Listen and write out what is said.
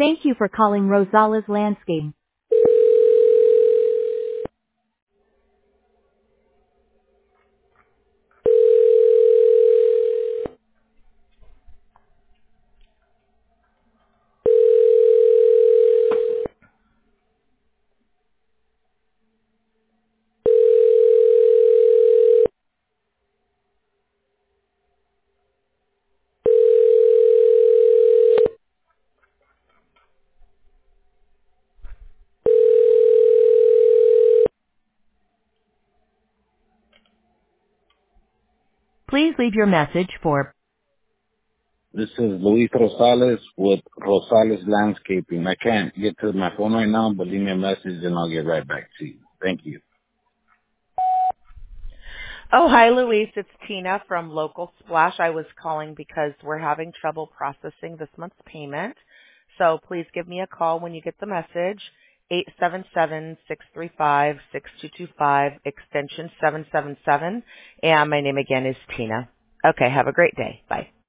Thank you for calling Rosales Landscape. Please leave your message for This is Luis Rosales with Rosales Landscaping. I can't get to my phone right now, but leave me a message and I'll get right back to you. Thank you. Oh, hi, Luis. It's Tina from Local Splash. I was calling because we're having trouble processing this month's payment. So please give me a call when you get the message, 877-635-6225, extension 777. And my name again is Tina. Okay, have a great day. Bye.